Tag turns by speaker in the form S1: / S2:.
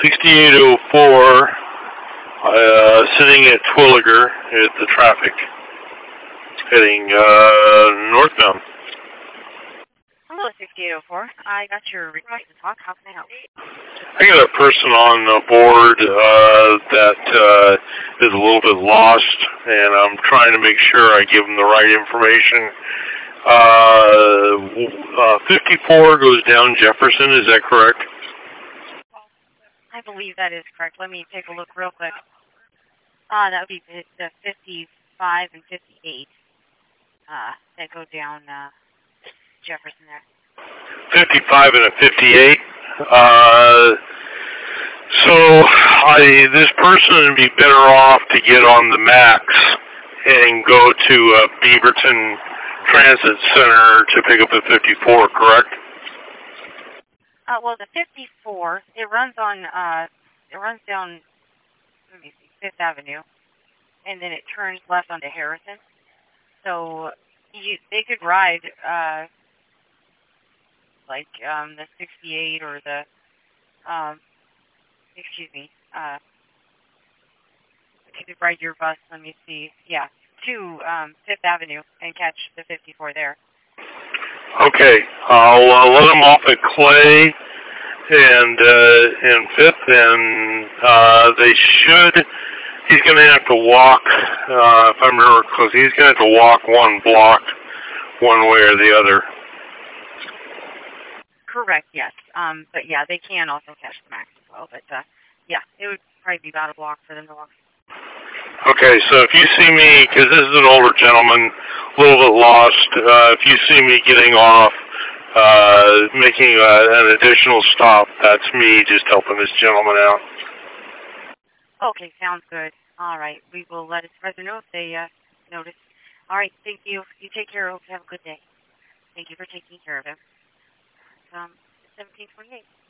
S1: 6804, sitting at Twilliger at the traffic, heading northbound.
S2: Hello, 6804. I got your request to talk. How can I help?
S1: I got a person on the board that is a little bit lost, and I'm trying to make sure I give them the right information. 54 goes down Jefferson, is that correct?
S2: I believe that is correct. Let me take a look real quick. That would be the 55 and 58 that go down Jefferson there.
S1: 55 and a 58. This person would be better off to get on the MAX and go to Beaverton Transit Center to pick up the 54, correct?
S2: Well, the 54, it runs down, let me see, Fifth Avenue, and then it turns left onto Harrison. So they could ride the 68 or the you could ride your bus. Let me see, to Fifth Avenue and catch the 54 there.
S1: Okay, I'll let him off at Clay and Fifth, and he's going to have to walk, if I remember closely, he's going to have to walk one block one way or the other.
S2: Correct, yes. But yeah, they can also catch the MAX as well. But it would probably be about a block for them to walk.
S1: Okay, so if you see me, because this is an older gentleman, a little bit lost, if you see me getting off, making an additional stop, that's me just helping this gentleman out.
S2: Okay, sounds good. All right, we will let his brother know if they notice. All right, thank you. You take care. Hope you have a good day. Thank you for taking care of him. 1728.